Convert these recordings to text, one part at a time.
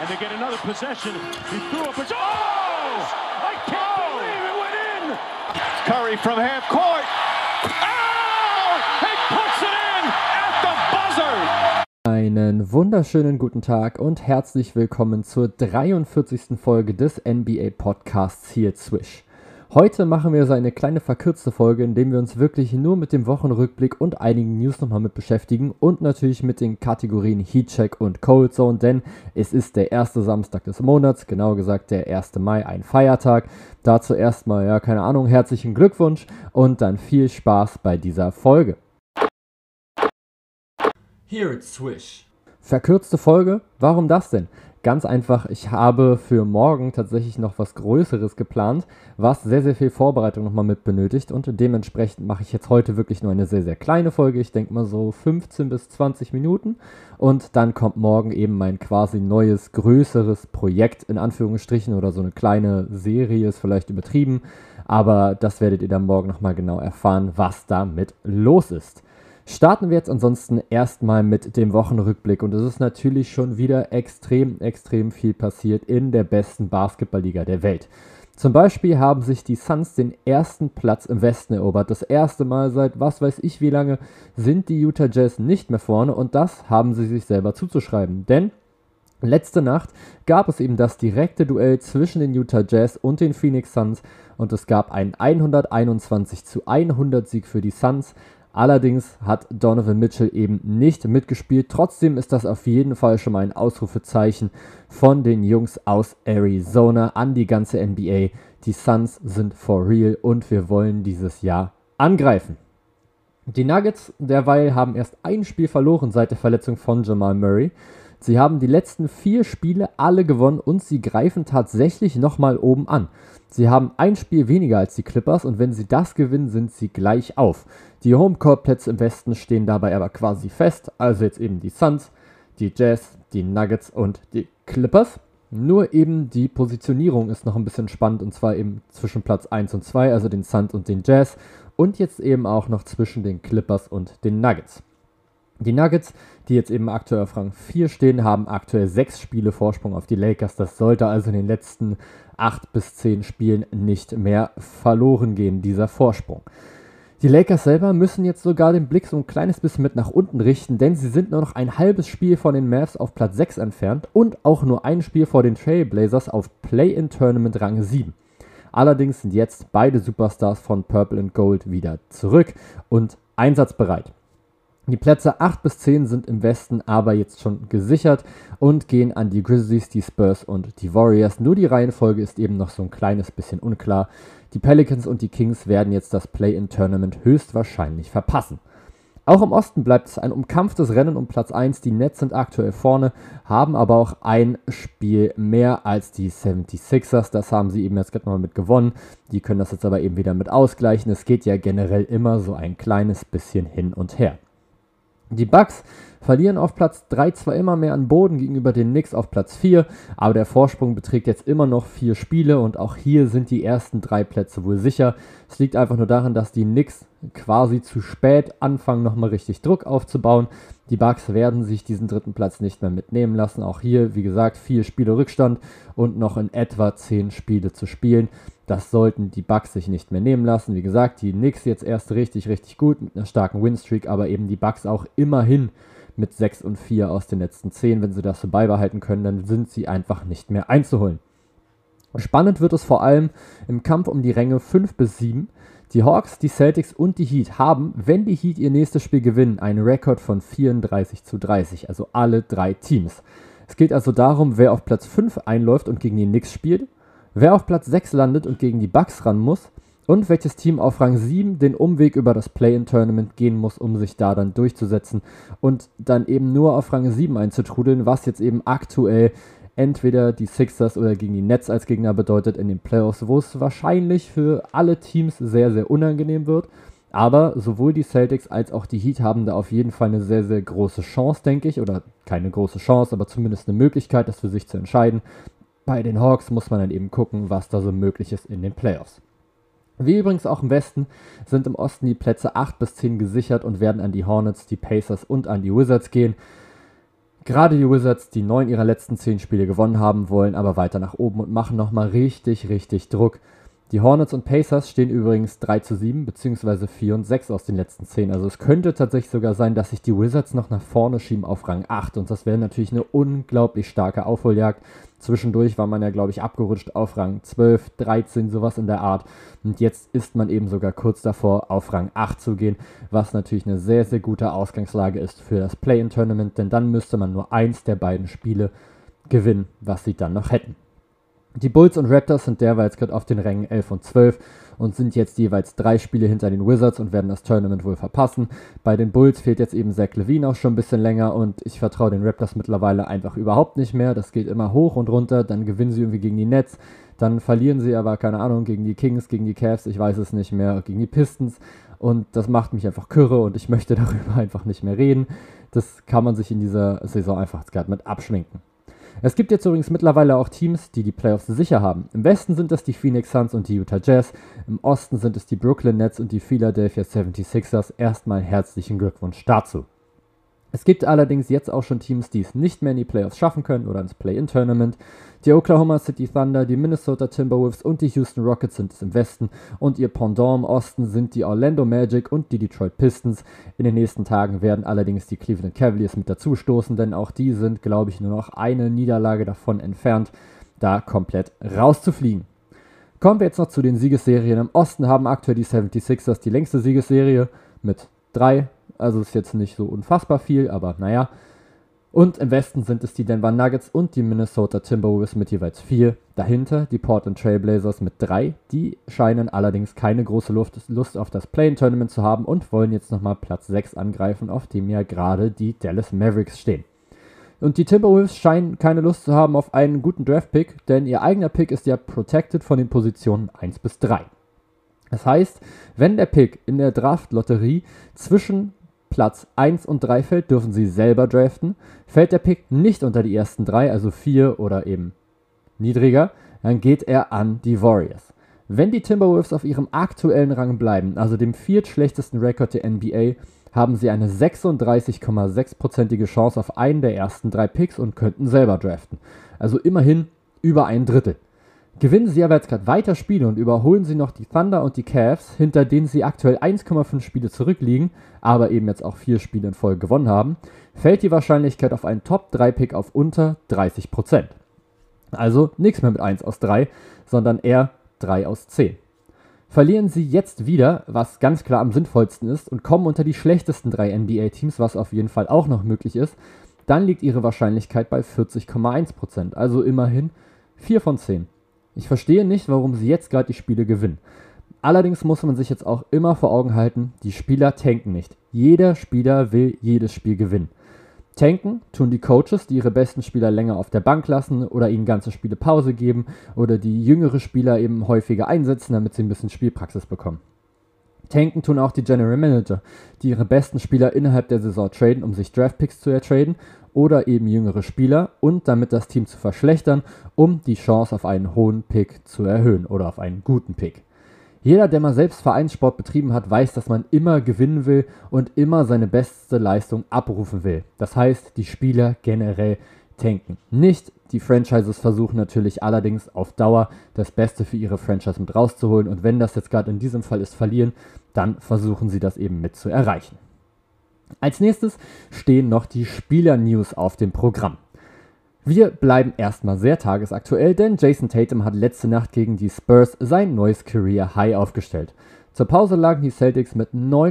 And they get another possession. He threw up a... Oh! I can't believe it went in! Curry from half court. Oh! He puts it in at the buzzer! Einen wunderschönen guten Tag und herzlich willkommen zur 43. Folge des NBA Podcasts hier Swish. Heute machen wir so eine kleine verkürzte Folge, in der wir uns wirklich nur mit dem Wochenrückblick und einigen News nochmal mit beschäftigen und natürlich mit den Kategorien Heatcheck und Cold Zone, denn es ist der erste Samstag des Monats, genauer gesagt der 1. Mai, ein Feiertag. Dazu erstmal, herzlichen Glückwunsch und dann viel Spaß bei dieser Folge. Here it's Swish. Verkürzte Folge? Warum das denn? Ganz einfach, ich habe für morgen tatsächlich noch was Größeres geplant, was sehr, sehr viel Vorbereitung nochmal mit benötigt und dementsprechend mache ich jetzt heute wirklich nur eine sehr, sehr kleine Folge. Ich denke mal so 15 bis 20 Minuten und dann kommt morgen eben mein quasi neues, größeres Projekt in Anführungsstrichen oder so eine kleine Serie, ist vielleicht übertrieben, aber das werdet ihr dann morgen nochmal genau erfahren, was damit los ist. Starten wir jetzt ansonsten erstmal mit dem Wochenrückblick und es ist natürlich schon wieder extrem viel passiert in der besten Basketballliga der Welt. Zum Beispiel haben sich die Suns den ersten Platz im Westen erobert. Das erste Mal seit was weiß ich wie lange sind die Utah Jazz nicht mehr vorne und das haben sie sich selber zuzuschreiben, denn letzte Nacht gab es eben das direkte Duell zwischen den Utah Jazz und den Phoenix Suns und es gab einen 121-100 Sieg für die Suns. Allerdings hat Donovan Mitchell eben nicht mitgespielt. Trotzdem ist das auf jeden Fall schon mal ein Ausrufezeichen von den Jungs aus Arizona an die ganze NBA. Die Suns sind for real und wir wollen dieses Jahr angreifen. Die Nuggets derweil haben erst ein Spiel verloren seit der Verletzung von Jamal Murray. Sie haben die letzten 4 Spiele alle gewonnen und sie greifen tatsächlich nochmal oben an. Sie haben ein Spiel weniger als die Clippers und wenn sie das gewinnen, sind sie gleich auf. Die Homecourt-Plätze im Westen stehen dabei aber quasi fest, also jetzt eben die Suns, die Jazz, die Nuggets und die Clippers. Nur eben die Positionierung ist noch ein bisschen spannend und zwar eben zwischen Platz 1 und 2, also den Suns und den Jazz und jetzt eben auch noch zwischen den Clippers und den Nuggets. Die Nuggets, die jetzt eben aktuell auf Rang 4 stehen, haben aktuell 6 Spiele Vorsprung auf die Lakers. Das sollte also in den letzten 8 bis 10 Spielen nicht mehr verloren gehen, dieser Vorsprung. Die Lakers selber müssen jetzt sogar den Blick so ein kleines bisschen mit nach unten richten, denn sie sind nur noch ein halbes Spiel von den Mavs auf Platz 6 entfernt und auch nur ein Spiel vor den Trailblazers auf Play-in-Tournament Rang 7. Allerdings sind jetzt beide Superstars von Purple and Gold wieder zurück und einsatzbereit. Die Plätze 8 bis 10 sind im Westen aber jetzt schon gesichert und gehen an die Grizzlies, die Spurs und die Warriors. Nur die Reihenfolge ist eben noch so ein kleines bisschen unklar. Die Pelicans und die Kings werden jetzt das Play-in-Tournament höchstwahrscheinlich verpassen. Auch im Osten bleibt es ein umkampftes Rennen um Platz 1. Die Nets sind aktuell vorne, haben aber auch ein Spiel mehr als die 76ers. Das haben sie eben jetzt gerade mal mit gewonnen. Die können das jetzt aber eben wieder mit ausgleichen. Es geht ja generell immer so ein kleines bisschen hin und her. Die Bucks verlieren auf Platz 3 zwar immer mehr an Boden gegenüber den Knicks auf Platz 4, aber der Vorsprung beträgt jetzt immer noch 4 Spiele und auch hier sind die ersten 3 Plätze wohl sicher. Es liegt einfach nur daran, dass die Knicks quasi zu spät anfangen, nochmal richtig Druck aufzubauen. Die Bucks werden sich diesen 3. Platz nicht mehr mitnehmen lassen. Auch hier, wie gesagt, 4 Spiele Rückstand und noch in etwa 10 Spiele zu spielen. Das sollten die Bucks sich nicht mehr nehmen lassen. Wie gesagt, die Knicks jetzt erst richtig gut mit einer starken Winstreak, aber eben die Bucks auch immerhin mit 6-4 aus den letzten 10. Wenn sie das so beibehalten können, dann sind sie einfach nicht mehr einzuholen. Spannend wird es vor allem im Kampf um die Ränge 5 bis 7. Die Hawks, die Celtics und die Heat haben, wenn die Heat ihr nächstes Spiel gewinnen, einen Rekord von 34-30, also alle 3 Teams. Es geht also darum, wer auf Platz 5 einläuft und gegen die Knicks spielt, wer auf Platz 6 landet und gegen die Bucks ran muss und welches Team auf Rang 7 den Umweg über das Play-in-Tournament gehen muss, um sich da dann durchzusetzen und dann eben nur auf Rang 7 einzutrudeln, was jetzt eben aktuell entweder die Sixers oder gegen die Nets als Gegner bedeutet in den Playoffs, wo es wahrscheinlich für alle Teams sehr, sehr unangenehm wird. Aber sowohl die Celtics als auch die Heat haben da auf jeden Fall eine sehr, sehr große Chance, denke ich. Oder keine große Chance, aber zumindest eine Möglichkeit, das für sich zu entscheiden. Bei den Hawks muss man dann eben gucken, was da so möglich ist in den Playoffs. Wie übrigens auch im Westen sind im Osten die Plätze 8 bis 10 gesichert und werden an die Hornets, die Pacers und an die Wizards gehen. Gerade die Wizards, die 9 ihrer letzten 10 Spiele gewonnen haben, wollen aber weiter nach oben und machen nochmal richtig Druck. Die Hornets und Pacers stehen übrigens 3-7 bzw. 4-6 aus den letzten 10. Also es könnte tatsächlich sogar sein, dass sich die Wizards noch nach vorne schieben auf Rang 8. Und das wäre natürlich eine unglaublich starke Aufholjagd. Zwischendurch war man ja, glaube ich, abgerutscht auf Rang 12, 13, sowas in der Art. Und jetzt ist man eben sogar kurz davor, auf Rang 8 zu gehen, was natürlich eine sehr gute Ausgangslage ist für das Play-in-Tournament. Denn dann müsste man nur eins der beiden Spiele gewinnen, was sie dann noch hätten. Die Bulls und Raptors sind derweil gerade auf den Rängen 11 und 12 und sind jetzt jeweils 3 Spiele hinter den Wizards und werden das Tournament wohl verpassen. Bei den Bulls fehlt jetzt eben Zach LaVine auch schon ein bisschen länger und ich vertraue den Raptors mittlerweile einfach überhaupt nicht mehr. Das geht immer hoch und runter, dann gewinnen sie irgendwie gegen die Nets, dann verlieren sie aber, keine Ahnung, gegen die Kings, gegen die Cavs, ich weiß es nicht mehr, gegen die Pistons und das macht mich einfach kirre und ich möchte darüber einfach nicht mehr reden. Das kann man sich in dieser Saison einfach gerade mit abschminken. Es gibt jetzt übrigens mittlerweile auch Teams, die Playoffs sicher haben. Im Westen sind es die Phoenix Suns und die Utah Jazz. Im Osten sind es die Brooklyn Nets und die Philadelphia 76ers. Erstmal herzlichen Glückwunsch dazu. Es gibt allerdings jetzt auch schon Teams, die es nicht mehr in die Playoffs schaffen können oder ins Play-In-Tournament. Die Oklahoma City Thunder, die Minnesota Timberwolves und die Houston Rockets sind es im Westen und ihr Pendant im Osten sind die Orlando Magic und die Detroit Pistons. In den nächsten Tagen werden allerdings die Cleveland Cavaliers mit dazustoßen, denn auch die sind, glaube ich, nur noch eine Niederlage davon entfernt, da komplett rauszufliegen. Kommen wir jetzt noch zu den Siegesserien. Im Osten haben aktuell die 76ers die längste Siegesserie mit 3. Also ist jetzt nicht so unfassbar viel, aber naja. Und im Westen sind es die Denver Nuggets und die Minnesota Timberwolves mit jeweils 4. Dahinter die Portland Trail Blazers mit 3. Die scheinen allerdings keine große Lust auf das Play-In-Tournament zu haben und wollen jetzt nochmal Platz 6 angreifen, auf dem ja gerade die Dallas Mavericks stehen. Und die Timberwolves scheinen keine Lust zu haben auf einen guten Draft-Pick, denn ihr eigener Pick ist ja protected von den Positionen 1 bis 3. Das heißt, wenn der Pick in der Draft-Lotterie zwischen Platz 1 und 3 fällt, dürfen sie selber draften. Fällt der Pick nicht unter die ersten 3, also 4 oder eben niedriger, dann geht er an die Warriors. Wenn die Timberwolves auf ihrem aktuellen Rang bleiben, also dem viertschlechtesten Rekord der NBA, haben sie eine 36,6%ige Chance auf einen der ersten 3 Picks und könnten selber draften. Also immerhin über ein Drittel. Gewinnen sie aber jetzt gerade weiter Spiele und überholen sie noch die Thunder und die Cavs, hinter denen sie aktuell 1,5 Spiele zurückliegen, aber eben jetzt auch 4 Spiele in Folge gewonnen haben, fällt die Wahrscheinlichkeit auf einen Top-3-Pick auf unter 30%. Also nichts mehr mit 1 aus 3, sondern eher 3 aus 10. Verlieren sie jetzt wieder, was ganz klar am sinnvollsten ist, und kommen unter die schlechtesten 3 NBA-Teams, was auf jeden Fall auch noch möglich ist, dann liegt ihre Wahrscheinlichkeit bei 40,1%, also immerhin 4 von 10. Ich verstehe nicht, warum sie jetzt gerade die Spiele gewinnen. Allerdings muss man sich jetzt auch immer vor Augen halten, die Spieler tanken nicht. Jeder Spieler will jedes Spiel gewinnen. Tanken tun die Coaches, die ihre besten Spieler länger auf der Bank lassen oder ihnen ganze Spiele Pause geben oder die jüngere Spieler eben häufiger einsetzen, damit sie ein bisschen Spielpraxis bekommen. Tanken tun auch die General Manager, die ihre besten Spieler innerhalb der Saison traden, um sich Draftpicks zu ertraden oder eben jüngere Spieler und damit das Team zu verschlechtern, um die Chance auf einen hohen Pick zu erhöhen oder auf einen guten Pick. Jeder, der mal selbst Vereinssport betrieben hat, weiß, dass man immer gewinnen will und immer seine beste Leistung abrufen will. Das heißt, die Spieler generell tanken. Nicht die Franchises versuchen natürlich allerdings auf Dauer das Beste für ihre Franchise mit rauszuholen und wenn das jetzt gerade in diesem Fall ist, verlieren, dann versuchen sie das eben mit zu erreichen. Als nächstes stehen noch die Spieler-News auf dem Programm. Wir bleiben erstmal sehr tagesaktuell, denn Jason Tatum hat letzte Nacht gegen die Spurs sein neues Career High aufgestellt. Zur Pause lagen die Celtics mit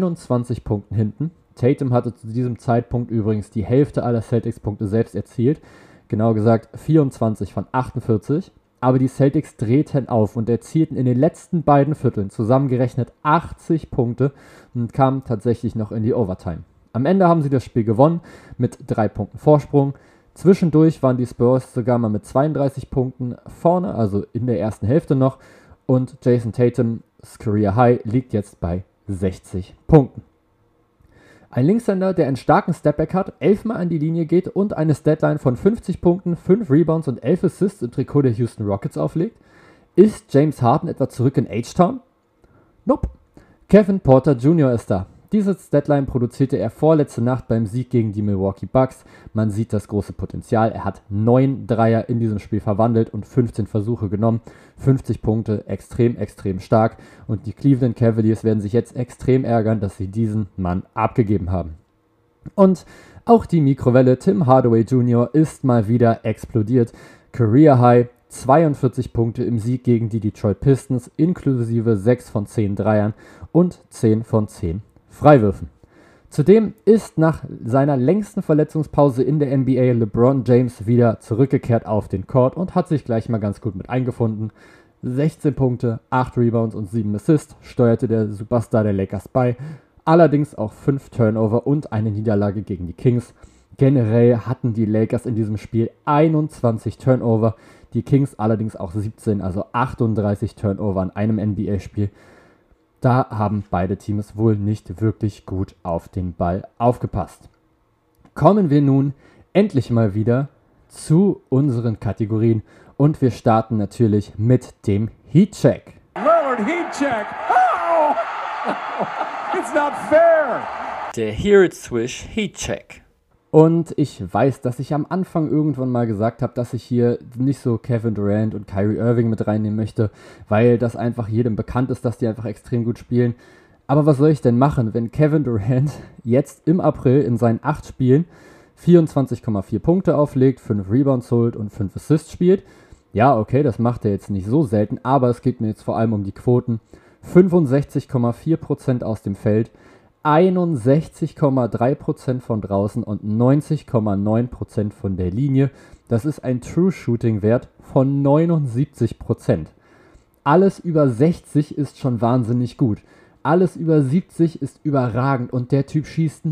29 Punkten hinten. Tatum hatte zu diesem Zeitpunkt übrigens die Hälfte aller Celtics-Punkte selbst erzielt, genau gesagt 24 von 48. Aber die Celtics drehten auf und erzielten in den letzten beiden Vierteln zusammengerechnet 80 Punkte und kamen tatsächlich noch in die Overtime. Am Ende haben sie das Spiel gewonnen mit 3 Punkten Vorsprung. Zwischendurch waren die Spurs sogar mal mit 32 Punkten vorne, also in der ersten Hälfte noch. Und Jason Tatums Career High liegt jetzt bei 60 Punkten. Ein Linkshänder, der einen starken Stepback hat, 11 Mal an die Linie geht und eine Statline von 50 Punkten, 5 Rebounds und 11 Assists im Trikot der Houston Rockets auflegt. Ist James Harden etwa zurück in H-Town? Nope. Kevin Porter Jr. ist da. Diese Statline produzierte er vorletzte Nacht beim Sieg gegen die Milwaukee Bucks. Man sieht das große Potenzial. Er hat 9 Dreier in diesem Spiel verwandelt und 15 Versuche genommen. 50 Punkte, extrem, extrem stark. Und die Cleveland Cavaliers werden sich jetzt extrem ärgern, dass sie diesen Mann abgegeben haben. Und auch die Mikrowelle Tim Hardaway Jr. ist mal wieder explodiert. Career High, 42 Punkte im Sieg gegen die Detroit Pistons, inklusive 6 von 10 Dreiern und 10 von 10 Freiwürfen. Zudem ist nach seiner längsten Verletzungspause in der NBA LeBron James wieder zurückgekehrt auf den Court und hat sich gleich mal ganz gut mit eingefunden. 16 Punkte, 8 Rebounds und 7 Assists steuerte der Superstar der Lakers bei. Allerdings auch 5 Turnover und eine Niederlage gegen die Kings. Generell hatten die Lakers in diesem Spiel 21 Turnover, die Kings allerdings auch 17, also 38 Turnover in einem NBA-Spiel. Da haben beide Teams wohl nicht wirklich gut auf den Ball aufgepasst. Kommen wir nun endlich mal wieder zu unseren Kategorien und wir starten natürlich mit dem Heat-Check. Lillard Heat-Check. Oh! It's not fair. Der Heat-Swish Heat-Check. Und ich weiß, dass ich am Anfang irgendwann mal gesagt habe, dass ich hier nicht so Kevin Durant und Kyrie Irving mit reinnehmen möchte, weil das einfach jedem bekannt ist, dass die einfach extrem gut spielen. Aber was soll ich denn machen, wenn Kevin Durant jetzt im April in seinen 8 Spielen 24,4 Punkte auflegt, 5 Rebounds holt und 5 Assists spielt? Ja, okay, das macht er jetzt nicht so selten, aber es geht mir jetzt vor allem um die Quoten. 65,4% aus dem Feld, 61,3% von draußen und 90,9% von der Linie. Das ist ein True Shooting Wert von 79%. Alles über 60 ist schon wahnsinnig gut. Alles über 70 ist überragend und der Typ schießt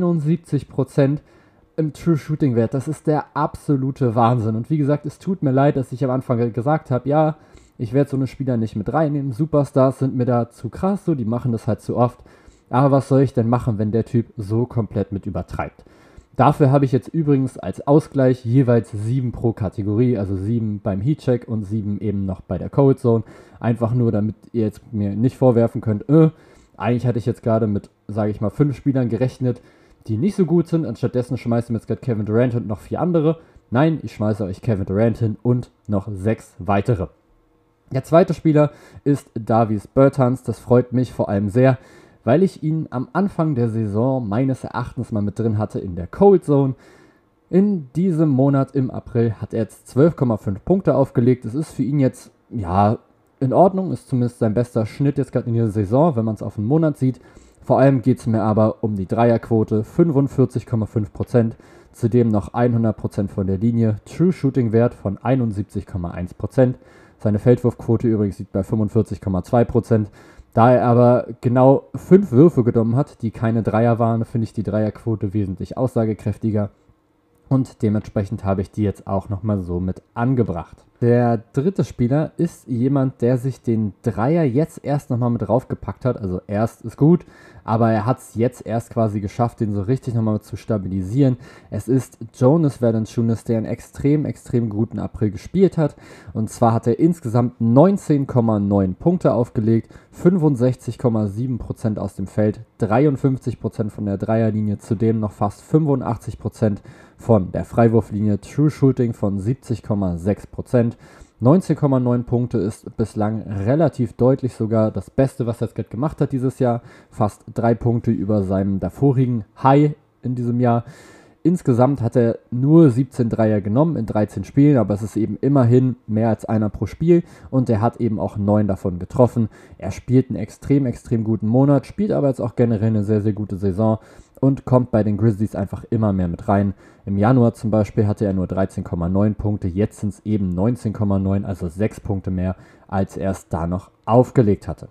79% im True Shooting Wert. Das ist der absolute Wahnsinn. Und wie gesagt, es tut mir leid, dass ich am Anfang gesagt habe, ja, ich werde so eine Spieler nicht mit reinnehmen. Superstars sind mir da zu krass, so, die machen das halt zu oft. Aber was soll ich denn machen, wenn der Typ so komplett mit übertreibt? Dafür habe ich jetzt übrigens als Ausgleich jeweils 7 pro Kategorie, also 7 beim Heatcheck und 7 eben noch bei der Cold Zone. Einfach nur, damit ihr jetzt mir nicht vorwerfen könnt, eigentlich hatte ich jetzt gerade mit, sage ich mal, 5 Spielern gerechnet, die nicht so gut sind. Anstattdessen schmeißt ihr mir jetzt gerade Kevin Durant und noch 4 andere. Nein, ich schmeiße euch Kevin Durant hin und noch 6 weitere. Der zweite Spieler ist Davis Bertans. Das freut mich vor allem sehr, weil ich ihn am Anfang der Saison meines Erachtens mal mit drin hatte in der Cold Zone. In diesem Monat im April hat er jetzt 12,5 Punkte aufgelegt. Es ist für ihn jetzt, ja, in Ordnung, ist zumindest sein bester Schnitt jetzt gerade in dieser Saison, wenn man es auf einen Monat sieht. Vor allem geht es mir aber um die Dreierquote, 45,5%, zudem noch 100% von der Linie, True Shooting Wert von 71,1%. Seine Feldwurfquote übrigens liegt bei 45,2%. Da er aber genau 5 Würfe genommen hat, die keine Dreier waren, finde ich die Dreierquote wesentlich aussagekräftiger. Und dementsprechend habe ich die jetzt auch nochmal so mit angebracht. Der dritte Spieler ist jemand, der sich den Dreier jetzt erst nochmal mit draufgepackt hat. Also erst ist gut, aber er hat es jetzt erst quasi geschafft, den so richtig nochmal zu stabilisieren. Es ist Jonas Valanciunas, der einen extrem, extrem guten April gespielt hat. Und zwar hat er insgesamt 19,9 Punkte aufgelegt, 65,7% aus dem Feld, 53% von der Dreierlinie, zudem noch fast 85% von der Freiwurflinie, True Shooting von 70,6%. 19,9 Punkte ist bislang relativ deutlich sogar das Beste, was er jetzt gemacht hat dieses Jahr. Fast 3 Punkte über seinem davorigen High in diesem Jahr. Insgesamt hat er nur 17 Dreier genommen in 13 Spielen, aber es ist eben immerhin mehr als einer pro Spiel und er hat eben auch 9 davon getroffen. Er spielt einen extrem, extrem guten Monat, spielt aber jetzt auch generell eine sehr, sehr gute Saison und kommt bei den Grizzlies einfach immer mehr mit rein. Im Januar zum Beispiel hatte er nur 13,9 Punkte, jetzt sind es eben 19,9, also 6 Punkte mehr, als er es da noch aufgelegt hatte.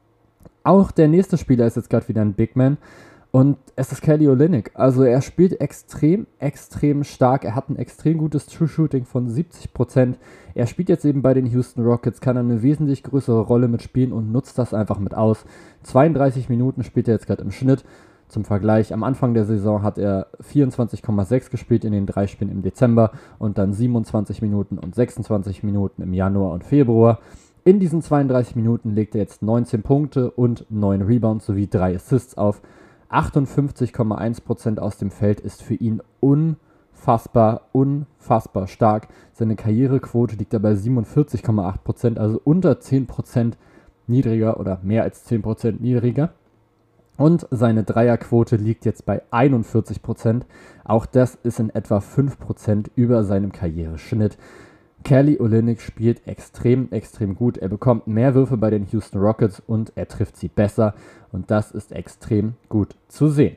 Auch der nächste Spieler ist jetzt gerade wieder ein Big Man. Und es ist Kelly Olynyk. Also er spielt extrem, extrem stark. Er hat ein extrem gutes True Shooting von 70%. Er spielt jetzt eben bei den Houston Rockets, kann eine wesentlich größere Rolle mitspielen und nutzt das einfach mit aus. 32 Minuten spielt er jetzt gerade im Schnitt. Zum Vergleich, am Anfang der Saison hat er 24,6 gespielt in den 3 Spielen im Dezember und dann 27 Minuten und 26 Minuten im Januar und Februar. In diesen 32 Minuten legt er jetzt 19 Punkte und 9 Rebounds sowie 3 Assists auf. 58,1% aus dem Feld ist für ihn unfassbar stark. Seine Karrierequote liegt dabei 47,8%, also unter 10% niedriger oder mehr als 10% niedriger. Und seine Dreierquote liegt jetzt bei 41%. Auch das ist in etwa 5% über seinem Karriereschnitt. Kelly Olynyk spielt extrem gut. Er bekommt mehr Würfe bei den Houston Rockets und er trifft sie besser. Und das ist extrem gut zu sehen.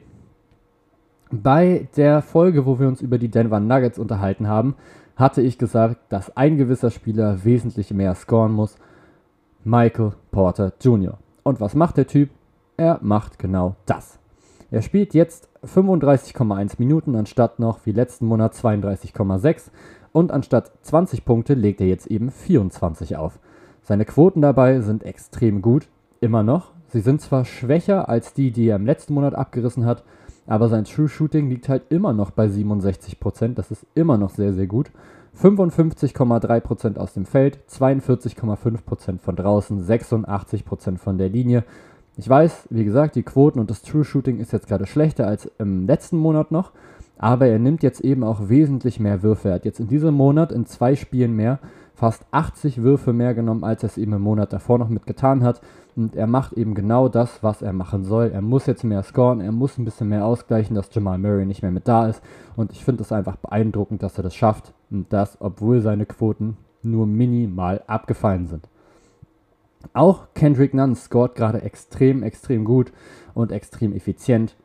Bei der Folge, wo wir uns über die Denver Nuggets unterhalten haben, hatte ich gesagt, dass ein gewisser Spieler wesentlich mehr scoren muss. Michael Porter Jr. Und was macht der Typ? Er macht genau das. Er spielt jetzt 35,1 Minuten anstatt noch wie letzten Monat 32,6 und anstatt 20 Punkte legt er jetzt eben 24 auf. Seine Quoten dabei sind extrem gut, immer noch. Sie sind zwar schwächer als die er im letzten Monat abgerissen hat, aber sein True Shooting liegt halt immer noch bei 67%, das ist immer noch sehr gut. 55,3% aus dem Feld, 42,5% von draußen, 86% von der Linie. Ich weiß, wie gesagt, die Quoten und das True Shooting ist jetzt gerade schlechter als im letzten Monat noch, aber er nimmt jetzt eben auch wesentlich mehr Würfe. Er hat jetzt in diesem Monat in 2 Spielen mehr fast 80 Würfe mehr genommen, als er es eben im Monat davor noch mit getan hat. Und er macht eben genau das, was er machen soll. Er muss jetzt mehr scoren, er muss ein bisschen mehr ausgleichen, dass Jamal Murray nicht mehr mit da ist. Und ich finde es einfach beeindruckend, dass er das schafft. Und das, obwohl seine Quoten nur minimal abgefallen sind. Auch Kendrick Nunn scoret gerade extrem gut und extrem effizient.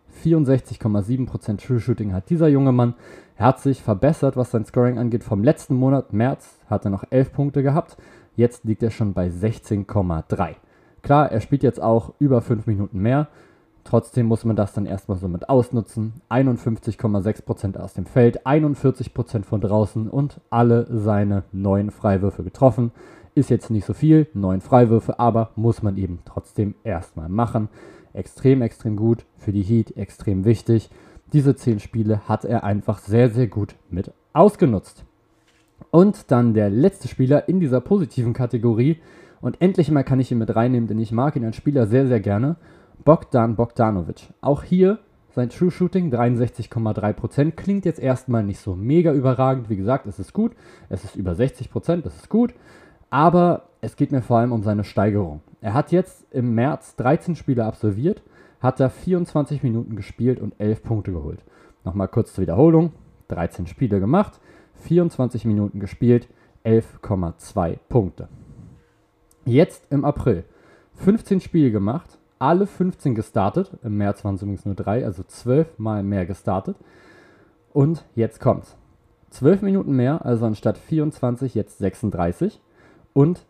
64,7% True Shooting hat dieser junge Mann. Er hat sich verbessert, was sein Scoring angeht. Vom letzten Monat, März, hat er noch 11 Punkte gehabt. Jetzt liegt er schon bei 16,3. Klar, er spielt jetzt auch über 5 Minuten mehr. Trotzdem muss man das dann erstmal so mit ausnutzen. 51,6% aus dem Feld, 41% von draußen und alle seine 9 Freiwürfe getroffen. Ist jetzt nicht so viel, 9 Freiwürfe, aber muss man eben trotzdem erstmal machen. Extrem gut für die Heat, extrem wichtig. Diese 10 Spiele hat er einfach sehr gut mit ausgenutzt. Und dann der letzte Spieler in dieser positiven Kategorie. Und endlich mal kann ich ihn mit reinnehmen, denn ich mag ihn als Spieler sehr gerne. Bogdan Bogdanovic. Auch hier sein True Shooting 63,3%. Klingt jetzt erstmal nicht so mega überragend. Wie gesagt, es ist gut. Es ist über 60%, das ist gut. Aber es geht mir vor allem um seine Steigerung. Er hat jetzt im März 13 Spiele absolviert, hat da 24 Minuten gespielt und 11 Punkte geholt. Nochmal kurz zur Wiederholung. 13 Spiele gemacht, 24 Minuten gespielt, 11,2 Punkte. Jetzt im April 15 Spiele gemacht, alle 15 gestartet. Im März waren es übrigens nur 3, also 12 Mal mehr gestartet. Und jetzt kommt's. 12 Minuten mehr, also anstatt 24 jetzt 36. Und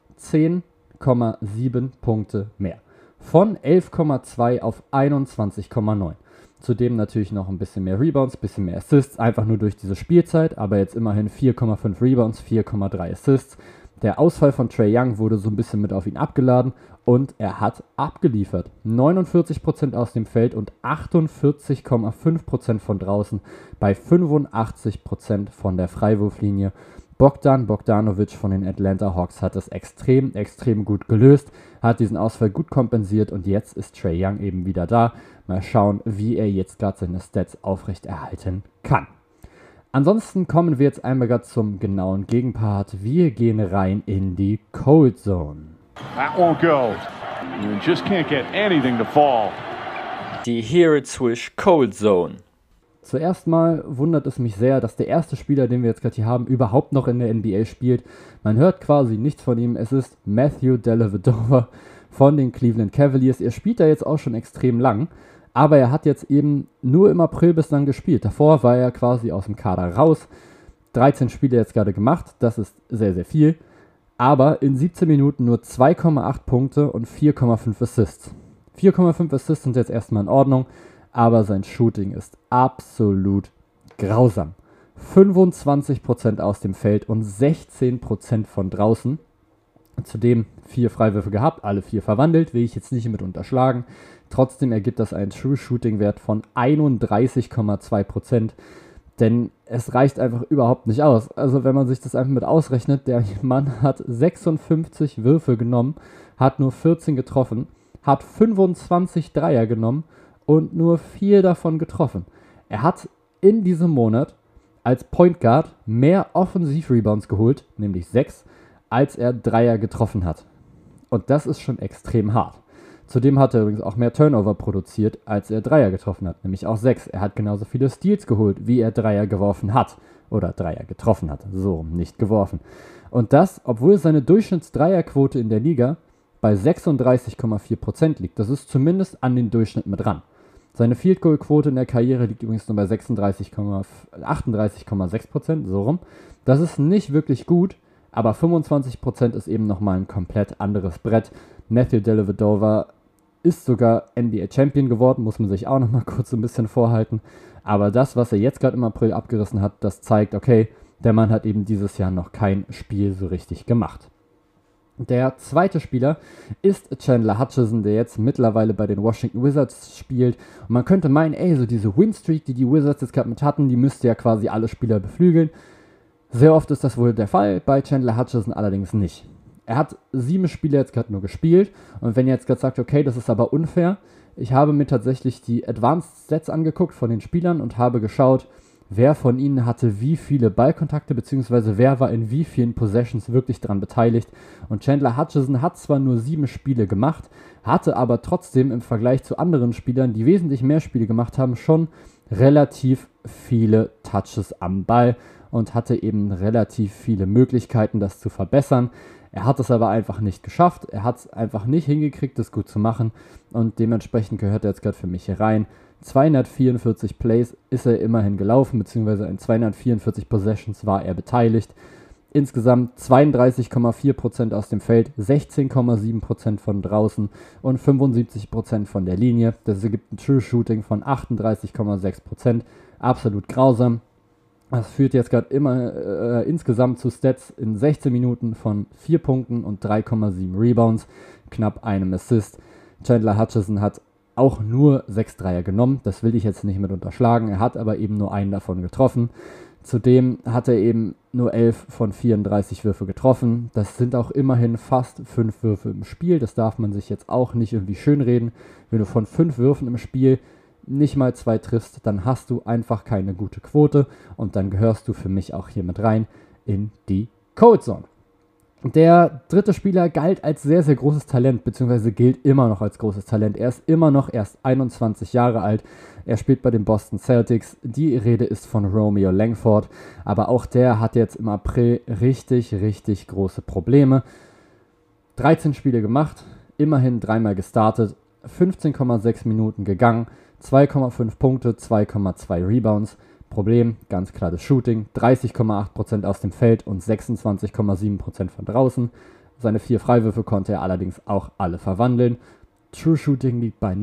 10,7 Punkte mehr. Von 11,2 auf 21,9. Zudem natürlich noch ein bisschen mehr Rebounds, ein bisschen mehr Assists, einfach nur durch diese Spielzeit, aber jetzt immerhin 4,5 Rebounds, 4,3 Assists. Der Ausfall von Trae Young wurde so ein bisschen mit auf ihn abgeladen und er hat abgeliefert. 49% aus dem Feld und 48,5% von draußen bei 85% von der Freiwurflinie. Bogdan Bogdanovic von den Atlanta Hawks hat das extrem gut gelöst, hat diesen Ausfall gut kompensiert und jetzt ist Trae Young eben wieder da. Mal schauen, wie er jetzt gerade seine Stats aufrechterhalten kann. Ansonsten kommen wir jetzt einmal gerade zum genauen Gegenpart. Wir gehen rein in die Cold Zone. That won't go. You just can't get anything to fall. Die Here It Swish Cold Zone. Zuerst mal wundert es mich sehr, dass der erste Spieler, den wir jetzt gerade hier haben, überhaupt noch in der NBA spielt. Man hört quasi nichts von ihm. Es ist Matthew Dellavedova von den Cleveland Cavaliers. Er spielt da jetzt auch schon extrem lang, aber er hat jetzt eben nur im April bislang gespielt. Davor war er quasi aus dem Kader raus. 13 Spiele jetzt gerade gemacht, das ist sehr viel. Aber in 17 Minuten nur 2,8 Punkte und 4,5 Assists. 4,5 Assists sind jetzt erstmal in Ordnung. Aber sein Shooting ist absolut grausam. 25% aus dem Feld und 16% von draußen. Zudem 4 Freiwürfe gehabt, alle 4 verwandelt, will ich jetzt nicht mit unterschlagen. Trotzdem ergibt das einen True Shooting Wert von 31,2%. Denn es reicht einfach überhaupt nicht aus. Also wenn man sich das einfach mit ausrechnet, der Mann hat 56 Würfe genommen, hat nur 14 getroffen, hat 25 Dreier genommen und nur 4 davon getroffen. Er hat in diesem Monat als Point Guard mehr Offensiv-Rebounds geholt, nämlich 6, als er Dreier getroffen hat. Und das ist schon extrem hart. Zudem hat er übrigens auch mehr Turnover produziert, als er Dreier getroffen hat, nämlich auch 6. Er hat genauso viele Steals geholt, wie er Dreier geworfen hat. Oder Dreier getroffen hat, so, nicht geworfen. Und das, obwohl seine Durchschnittsdreierquote in der Liga bei 36,4% liegt. Das ist zumindest an den Durchschnitt mit ran. Seine Field Goal Quote in der Karriere liegt übrigens nur bei 38,6%, so rum. Das ist nicht wirklich gut, aber 25% ist eben nochmal ein komplett anderes Brett. Matthew Dellavedova ist sogar NBA Champion geworden, muss man sich auch nochmal kurz so ein bisschen vorhalten. Aber das, was er jetzt gerade im April abgerissen hat, das zeigt, okay, der Mann hat eben dieses Jahr noch kein Spiel so richtig gemacht. Der zweite Spieler ist Chandler Hutchison, der jetzt mittlerweile bei den Washington Wizards spielt. Und man könnte meinen, so diese Winstreak, die die Wizards jetzt gerade mit hatten, die müsste ja quasi alle Spieler beflügeln. Sehr oft ist das wohl der Fall, bei Chandler Hutchison allerdings nicht. Er hat 7 Spiele jetzt gerade nur gespielt. Und wenn ihr jetzt gerade sagt, okay, das ist aber unfair, ich habe mir tatsächlich die Advanced Stats angeguckt von den Spielern und habe geschaut, wer von ihnen hatte wie viele Ballkontakte, beziehungsweise wer war in wie vielen Possessions wirklich daran beteiligt. Und Chandler Hutchison hat zwar nur 7 Spiele gemacht, hatte aber trotzdem im Vergleich zu anderen Spielern, die wesentlich mehr Spiele gemacht haben, schon relativ viele Touches am Ball und hatte eben relativ viele Möglichkeiten, das zu verbessern. Er hat es aber einfach nicht geschafft, er hat es einfach nicht hingekriegt, das gut zu machen und dementsprechend gehört er jetzt gerade für mich hier rein. 244 Plays ist er immerhin gelaufen, beziehungsweise in 244 Possessions war er beteiligt. Insgesamt 32,4% aus dem Feld, 16,7% von draußen und 75% von der Linie. Das ergibt ein True Shooting von 38,6%. Absolut grausam. Das führt jetzt gerade immer insgesamt zu Stats in 16 Minuten von 4 Punkten und 3,7 Rebounds, knapp einem Assist. Chandler Hutchison hat auch nur 6 Dreier genommen, das will ich jetzt nicht mit unterschlagen, er hat aber eben nur einen davon getroffen. Zudem hat er eben nur 11 von 34 Würfe getroffen. Das sind auch immerhin fast 5 Würfe im Spiel, das darf man sich jetzt auch nicht irgendwie schönreden. Wenn du von 5 Würfen im Spiel nicht mal 2 triffst, dann hast du einfach keine gute Quote und dann gehörst du für mich auch hier mit rein in die Cold Zone. Der dritte Spieler galt als sehr, sehr großes Talent, beziehungsweise gilt immer noch als großes Talent. Er ist immer noch erst 21 Jahre alt. Er spielt bei den Boston Celtics. Die Rede ist von Romeo Langford. Aber auch der hat jetzt im April richtig, richtig große Probleme. 13 Spiele gemacht, immerhin 3-mal gestartet, 15,6 Minuten gegangen, 2,5 Punkte, 2,2 Rebounds. Problem, ganz klar das Shooting, 30,8% aus dem Feld und 26,7% von draußen. Seine 4 Freiwürfe konnte er allerdings auch alle verwandeln. True Shooting liegt bei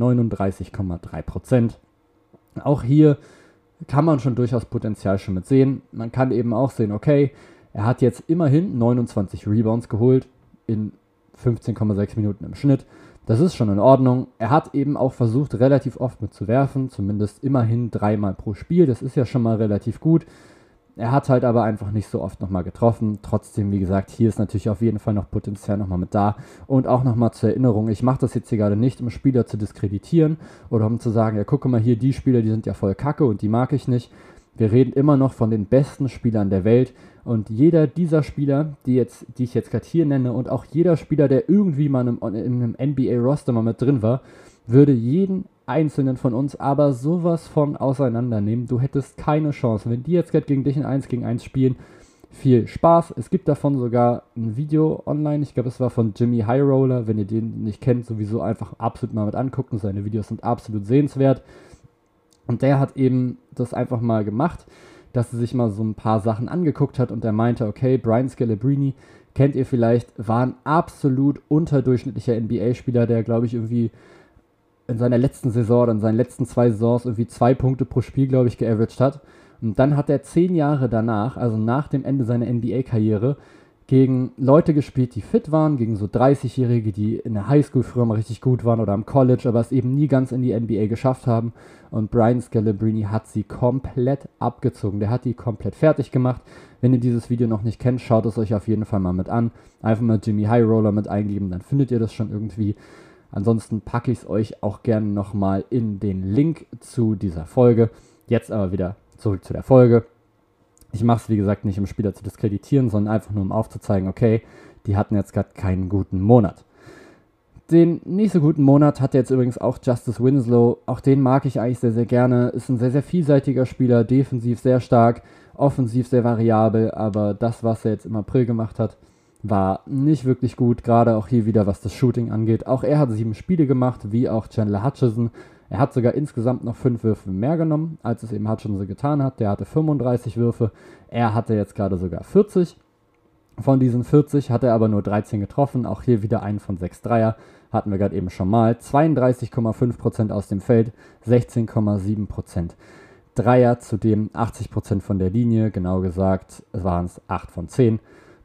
39,3%. Auch hier kann man schon durchaus Potenzial schon mit sehen. Man kann eben auch sehen, okay, er hat jetzt immerhin 29 Rebounds geholt in 15,6 Minuten im Schnitt. Das ist schon in Ordnung. Er hat eben auch versucht, relativ oft mitzuwerfen, zumindest immerhin 3-mal pro Spiel. Das ist ja schon mal relativ gut. Er hat halt aber einfach nicht so oft nochmal getroffen. Trotzdem, wie gesagt, hier ist natürlich auf jeden Fall noch Potenzial nochmal mit da. Und auch nochmal zur Erinnerung, ich mache das jetzt hier gerade nicht, um Spieler zu diskreditieren oder um zu sagen, ja gucke mal hier, die Spieler, die sind ja voll kacke und die mag ich nicht. Wir reden immer noch von den besten Spielern der Welt. Und jeder dieser Spieler, die ich jetzt gerade hier nenne, und auch jeder Spieler, der irgendwie mal in einem NBA-Roster mal mit drin war, würde jeden einzelnen von uns aber sowas von auseinandernehmen. Du hättest keine Chance. Wenn die jetzt gerade gegen dich in 1 gegen 1 spielen, viel Spaß. Es gibt davon sogar ein Video online. Ich glaube, es war von Jimmy Highroller. Wenn ihr den nicht kennt, sowieso einfach absolut mal mit angucken. Seine Videos sind absolut sehenswert. Und der hat eben das einfach mal gemacht, dass er sich mal so ein paar Sachen angeguckt hat und er meinte, okay, Brian Scalabrine, kennt ihr vielleicht, war ein absolut unterdurchschnittlicher NBA-Spieler, der, glaube ich, irgendwie in seiner letzten Saison oder in seinen letzten 2 Saisons irgendwie 2 Punkte pro Spiel, glaube ich, geaveraged hat. Und dann hat er 10 Jahre danach, also nach dem Ende seiner NBA-Karriere, gegen Leute gespielt, die fit waren, gegen so 30-Jährige, die in der Highschool früher mal richtig gut waren oder am College, aber es eben nie ganz in die NBA geschafft haben. Und Brian Scalabrine hat sie komplett abgezogen. Der hat die komplett fertig gemacht. Wenn ihr dieses Video noch nicht kennt, schaut es euch auf jeden Fall mal mit an. Einfach mal Jimmy Highroller mit eingeben, dann findet ihr das schon irgendwie. Ansonsten packe ich es euch auch gerne nochmal in den Link zu dieser Folge. Jetzt aber wieder zurück zu der Folge. Ich mache es, wie gesagt, nicht, um Spieler zu diskreditieren, sondern einfach nur, um aufzuzeigen, okay, die hatten jetzt gerade keinen guten Monat. Den nicht so guten Monat hat jetzt übrigens auch Justice Winslow. Auch den mag ich eigentlich sehr, sehr gerne. Ist ein sehr, sehr vielseitiger Spieler, defensiv sehr stark, offensiv sehr variabel. Aber das, was er jetzt im April gemacht hat, war nicht wirklich gut. Gerade auch hier wieder, was das Shooting angeht. Auch er hat 7 Spiele gemacht, wie auch Chandler Hutchison. Er hat sogar insgesamt noch 5 Würfe mehr genommen, als es eben Hutchinson getan hat. Der hatte 35 Würfe. Er hatte jetzt gerade sogar 40. Von diesen 40 hat er aber nur 13 getroffen. Auch hier wieder einen von 6 Dreier. Hatten wir gerade eben schon mal. 32,5% aus dem Feld, 16,7% Dreier, zudem 80% von der Linie, genau gesagt, es waren es 8 von 10.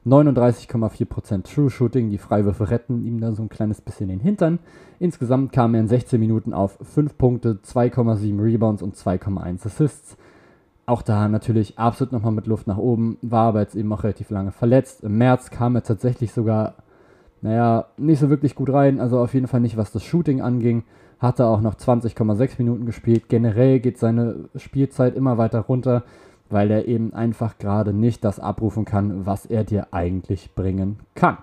39,4% True Shooting, die Freiwürfe retten ihm da so ein kleines bisschen den Hintern. Insgesamt kam er in 16 Minuten auf 5 Punkte, 2,7 Rebounds und 2,1 Assists. Auch da natürlich absolut nochmal mit Luft nach oben, war aber jetzt eben auch relativ lange verletzt. Im März kam er tatsächlich sogar nicht so wirklich gut rein, also auf jeden Fall nicht, was das Shooting anging. Hatte auch noch 20,6 Minuten gespielt. Generell geht seine Spielzeit immer weiter runter, weil er eben einfach gerade nicht das abrufen kann, was er dir eigentlich bringen kann.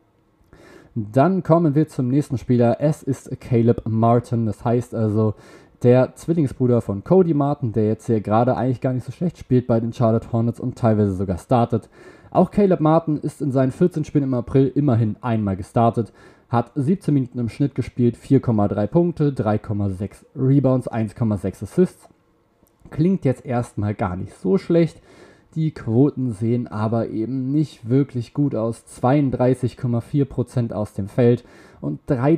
Dann kommen wir zum nächsten Spieler. Es ist Caleb Martin, das heißt also der Zwillingsbruder von Cody Martin, der jetzt hier gerade eigentlich gar nicht so schlecht spielt bei den Charlotte Hornets und teilweise sogar startet. Auch Caleb Martin ist in seinen 14 Spielen im April immerhin einmal gestartet, hat 17 Minuten im Schnitt gespielt, 4,3 Punkte, 3,6 Rebounds, 1,6 Assists. Klingt jetzt erstmal gar nicht so schlecht. Die Quoten sehen aber eben nicht wirklich gut aus. 32,4% aus dem Feld und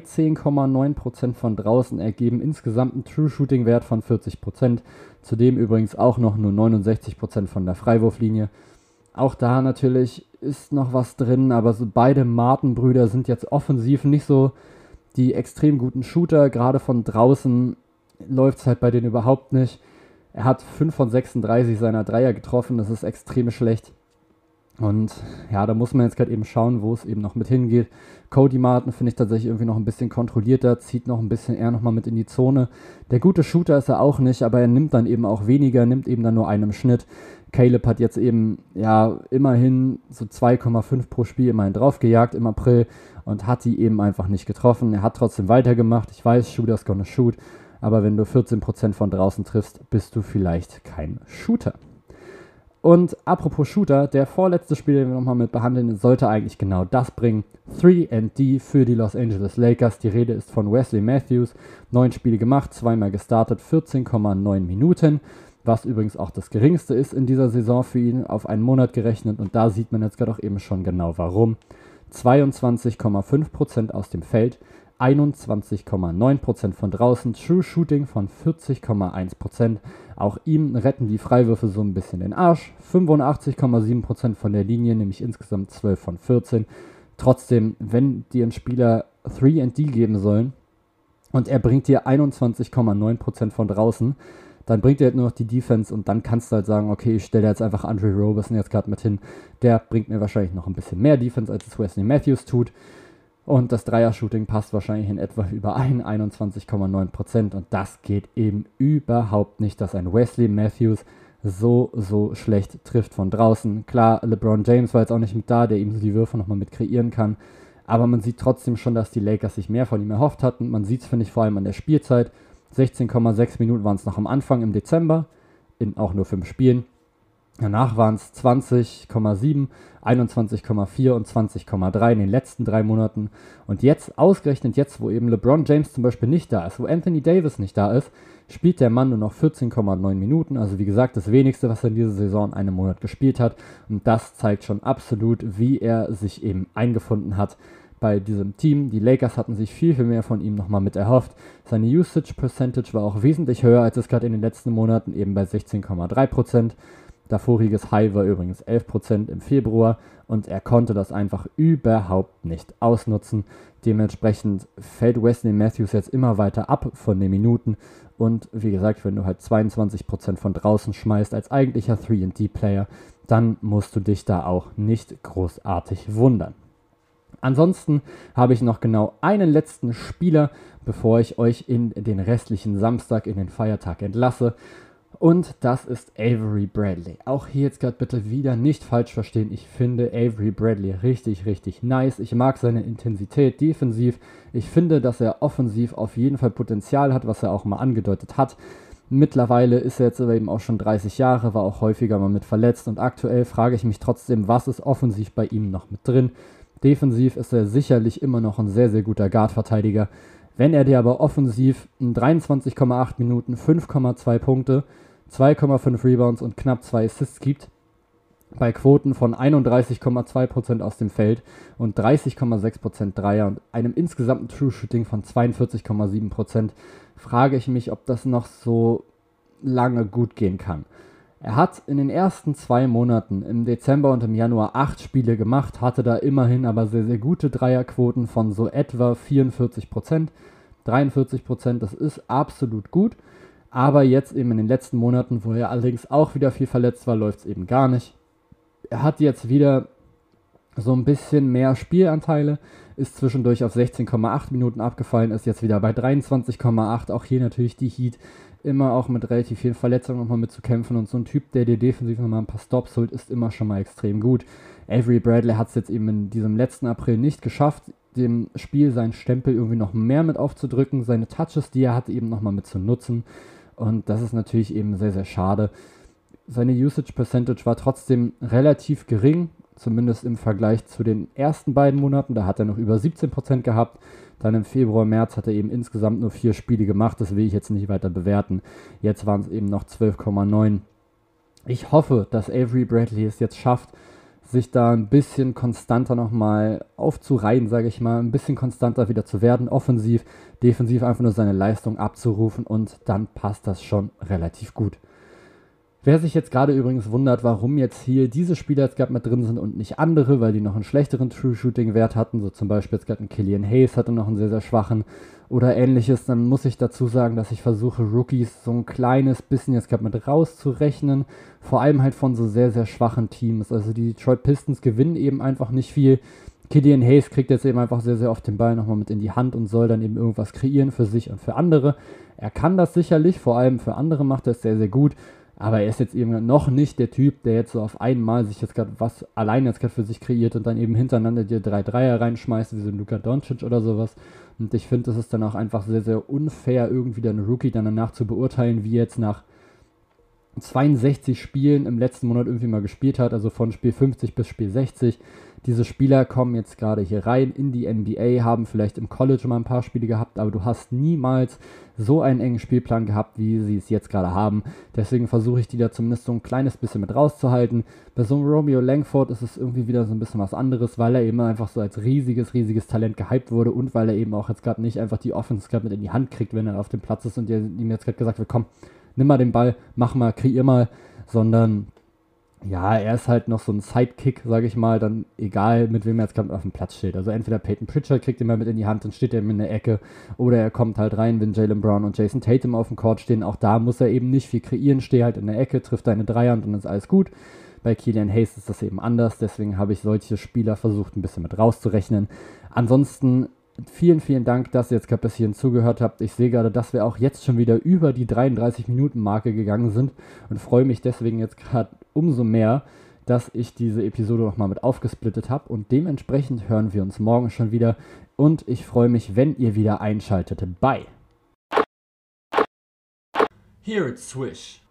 13,9% von draußen ergeben insgesamt einen True Shooting Wert von 40%. Zudem übrigens auch noch nur 69% von der Freiwurflinie. Auch da natürlich ist noch was drin, aber so beide Martin-Brüder sind jetzt offensiv nicht so die extrem guten Shooter. Gerade von draußen läuft es halt bei denen überhaupt nicht. Er hat 5 von 36 seiner Dreier getroffen, das ist extrem schlecht. Und ja, da muss man jetzt gerade eben schauen, wo es eben noch mit hingeht. Cody Martin finde ich tatsächlich irgendwie noch ein bisschen kontrollierter, zieht noch ein bisschen eher nochmal mit in die Zone. Der gute Shooter ist er auch nicht, aber er nimmt dann eben auch weniger, nimmt eben dann nur einen im Schnitt. Caleb hat jetzt eben ja immerhin so 2,5 pro Spiel immerhin draufgejagt im April und hat die eben einfach nicht getroffen. Er hat trotzdem weitergemacht. Ich weiß, Shooter's gonna shoot, aber wenn du 14% von draußen triffst, bist du vielleicht kein Shooter. Und apropos Shooter, der vorletzte Spiel, den wir nochmal mit behandeln, sollte eigentlich genau das bringen. 3&D für die Los Angeles Lakers. Die Rede ist von Wesley Matthews. 9 Spiele gemacht, 2-mal gestartet, 14,9 Minuten. Was übrigens auch das geringste ist in dieser Saison für ihn, auf einen Monat gerechnet. Und da sieht man jetzt gerade auch eben schon genau warum. 22,5% aus dem Feld, 21,9% von draußen, True Shooting von 40,1%. Auch ihm retten die Freiwürfe so ein bisschen den Arsch. 85,7% von der Linie, nämlich insgesamt 12 von 14. Trotzdem, wenn dir ein Spieler 3&D geben sollen und er bringt dir 21,9% von draußen, dann bringt er halt nur noch die Defense und dann kannst du halt sagen, okay, ich stelle jetzt einfach Andre Roberson jetzt gerade mit hin. Der bringt mir wahrscheinlich noch ein bisschen mehr Defense, als es Wesley Matthews tut. Und das Dreier-Shooting passt wahrscheinlich in etwa überein, 21,9%. Und das geht eben überhaupt nicht, dass ein Wesley Matthews so schlecht trifft von draußen. Klar, LeBron James war jetzt auch nicht mit da, der ihm so die Würfe nochmal mit kreieren kann. Aber man sieht trotzdem schon, dass die Lakers sich mehr von ihm erhofft hatten. Man sieht es, finde ich, vor allem an der Spielzeit. 16,6 Minuten waren es noch am Anfang im Dezember, in auch nur 5 Spielen. Danach waren es 20,7, 21,4 und 20,3 in den letzten 3 Monaten. Und jetzt, ausgerechnet jetzt, wo eben LeBron James zum Beispiel nicht da ist, wo Anthony Davis nicht da ist, spielt der Mann nur noch 14,9 Minuten. Also wie gesagt, das wenigste, was er in dieser Saison in einem Monat gespielt hat. Und das zeigt schon absolut, wie er sich eben eingefunden hat bei diesem Team. Die Lakers hatten sich viel mehr von ihm nochmal mit erhofft. Seine Usage Percentage war auch wesentlich höher, als es gerade in den letzten Monaten, eben bei 16,3%. Davoriges High war übrigens 11% im Februar und er konnte das einfach überhaupt nicht ausnutzen. Dementsprechend fällt Wesley Matthews jetzt immer weiter ab von den Minuten und wie gesagt, wenn du halt 22% von draußen schmeißt als eigentlicher 3&D-Player, dann musst du dich da auch nicht großartig wundern. Ansonsten habe ich noch genau einen letzten Spieler, bevor ich euch in den restlichen Samstag, in den Feiertag entlasse. Und das ist Avery Bradley. Auch hier jetzt gerade bitte wieder nicht falsch verstehen. Ich finde Avery Bradley richtig, richtig nice. Ich mag seine Intensität defensiv. Ich finde, dass er offensiv auf jeden Fall Potenzial hat, was er auch mal angedeutet hat. Mittlerweile ist er jetzt aber eben auch schon 30 Jahre, war auch häufiger mal mit verletzt. Und aktuell frage ich mich trotzdem, was ist offensiv bei ihm noch mit drin? Defensiv ist er sicherlich immer noch ein sehr, sehr guter Guard-Verteidiger. Wenn er dir aber offensiv in 23,8 Minuten 5,2 Punkte, 2,5 Rebounds und knapp 2 Assists gibt, bei Quoten von 31,2% aus dem Feld und 30,6% Dreier und einem insgesamten True Shooting von 42,7%, frage ich mich, ob das noch so lange gut gehen kann. Er hat in den ersten 2 Monaten, im Dezember und im Januar, 8 Spiele gemacht, hatte da immerhin aber sehr, sehr gute Dreierquoten von so etwa 44%, 43%, das ist absolut gut. Aber jetzt eben in den letzten Monaten, wo er allerdings auch wieder viel verletzt war, läuft es eben gar nicht. Er hat jetzt wieder so ein bisschen mehr Spielanteile, ist zwischendurch auf 16,8 Minuten abgefallen, ist jetzt wieder bei 23,8. Auch hier natürlich die Heat immer auch mit relativ vielen Verletzungen nochmal mitzukämpfen. Und so ein Typ, der dir defensiv nochmal ein paar Stops holt, ist immer schon mal extrem gut. Avery Bradley hat es jetzt eben in diesem letzten April nicht geschafft, dem Spiel seinen Stempel irgendwie noch mehr mit aufzudrücken, seine Touches, die er hat, eben nochmal mit zu nutzen. Und das ist natürlich eben sehr, sehr schade. Seine Usage Percentage war trotzdem relativ gering, zumindest im Vergleich zu den ersten beiden Monaten. Da hat er noch über 17% gehabt. Dann im Februar, März hat er eben insgesamt nur 4 Spiele gemacht. Das will ich jetzt nicht weiter bewerten. Jetzt waren es eben noch 12,9. Ich hoffe, dass Avery Bradley es jetzt schafft, sich da ein bisschen konstanter nochmal aufzureihen, sage ich mal, ein bisschen konstanter wieder zu werden, offensiv, defensiv einfach nur seine Leistung abzurufen und dann passt das schon relativ gut. Wer sich jetzt gerade übrigens wundert, warum jetzt hier diese Spieler jetzt gerade mit drin sind und nicht andere, weil die noch einen schlechteren True-Shooting-Wert hatten, so zum Beispiel jetzt gerade ein Killian Hayes hatte noch einen sehr, sehr schwachen oder ähnliches, dann muss ich dazu sagen, dass ich versuche, Rookies so ein kleines bisschen jetzt gerade mit rauszurechnen, vor allem halt von so sehr, sehr schwachen Teams. Also die Detroit Pistons gewinnen eben einfach nicht viel. Killian Hayes kriegt jetzt eben einfach sehr, sehr oft den Ball nochmal mit in die Hand und soll dann eben irgendwas kreieren für sich und für andere. Er kann das sicherlich, vor allem für andere macht er es sehr, sehr gut. Aber er ist jetzt eben noch nicht der Typ, der jetzt so auf einmal sich jetzt gerade was allein jetzt gerade für sich kreiert und dann eben hintereinander dir 3 Dreier reinschmeißt, wie so ein Luka Doncic oder sowas. Und ich finde, das ist dann auch einfach sehr, sehr unfair, irgendwie dann einen Rookie dann danach zu beurteilen, wie jetzt nach 62 Spielen im letzten Monat irgendwie mal gespielt hat, also von Spiel 50 bis Spiel 60. Diese Spieler kommen jetzt gerade hier rein in die NBA, haben vielleicht im College mal ein paar Spiele gehabt, aber du hast niemals so einen engen Spielplan gehabt, wie sie es jetzt gerade haben. Deswegen versuche ich die da zumindest so ein kleines bisschen mit rauszuhalten. Bei so einem Romeo Langford ist es irgendwie wieder so ein bisschen was anderes, weil er eben einfach so als riesiges, riesiges Talent gehypt wurde und weil er eben auch jetzt gerade nicht einfach die Offense gerade mit in die Hand kriegt, wenn er auf dem Platz ist und ihm jetzt gerade gesagt wird, komm, nimm mal den Ball, mach mal, kreier mal, sondern ja, er ist halt noch so ein Sidekick, sage ich mal, dann egal, mit wem er jetzt gerade auf dem Platz steht. Also entweder Peyton Pritchard kriegt ihn mal mit in die Hand, dann steht er ihm in der Ecke, oder er kommt halt rein, wenn Jaylen Brown und Jason Tatum auf dem Court stehen. Auch da muss er eben nicht viel kreieren, steht halt in der Ecke, trifft deine Dreier und dann ist alles gut. Bei Killian Hayes ist das eben anders, deswegen habe ich solche Spieler versucht, ein bisschen mit rauszurechnen. Ansonsten vielen, vielen Dank, dass ihr jetzt gerade bis hierhin zugehört habt. Ich sehe gerade, dass wir auch jetzt schon wieder über die 33-Minuten-Marke gegangen sind und freue mich deswegen jetzt gerade umso mehr, dass ich diese Episode nochmal mit aufgesplittet habe und dementsprechend hören wir uns morgen schon wieder und ich freue mich, wenn ihr wieder einschaltet bei Hear it swish.